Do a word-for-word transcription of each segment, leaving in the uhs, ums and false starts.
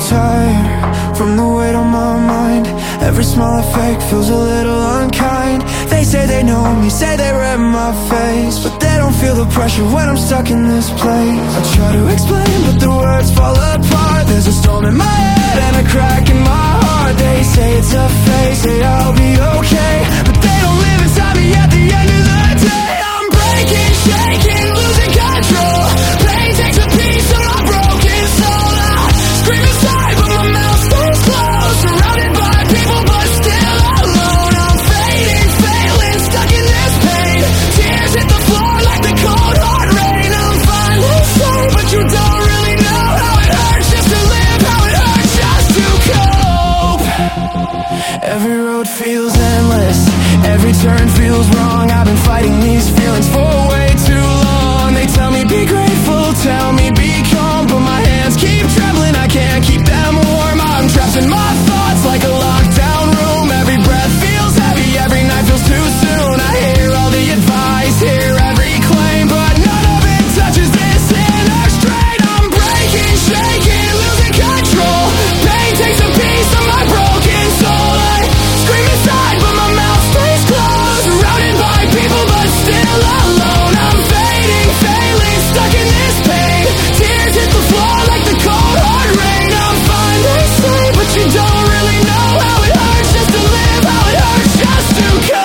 tired from the weight on my mind. Every smile I fake feels a little unkind. They say they know me, say they read my face, but they don't feel the pressure when I'm stuck in this place. I try to explain, but the words fall apart. There's a storm in my head and a crack in my heart. They say it's a phase, say I'll be okay, but they don't live inside me at the end of the day. I'm breaking, shaking, losing control. Pain takes a piece of my broken soul. I scream inside, but my mouth stays closed. Surrounded by people, but still alone. I'm fading, failing, stuck in this pain. Tears hit the floor like the cold hard rain. I'm finally safe, but you don't really know how it hurts just to live, how it hurts just to cope. Every road feels endless, every turn feels wrong. I've been fighting these feelings for way too long. They tell me be grateful, tell me be calm, but my hands keep trembling, I can't keep them warm. I'm trapped in my thoughts like a lockdown room. Every breath feels heavy, every night feels too soon. I hear all the advice, hear every claim, but none of it touches this inner strain. I'm breaking, shaking, losing control. Pain takes a piece of my broken soul. I scream inside, but my mouth stays closed. Surrounded by people, but still alone. I'm fading, failing, stuck in this pain. Tears hit the floor like the cold hard rain. I'm fine, they say, but you don't really know how it hurts just to live, how it hurts just to cope.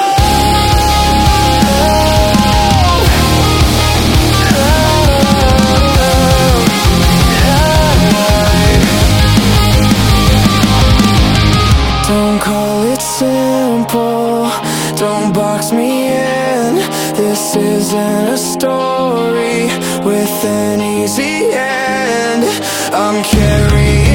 Don't call it simple, don't box me in. This isn't a story with an easy end. I'm carrying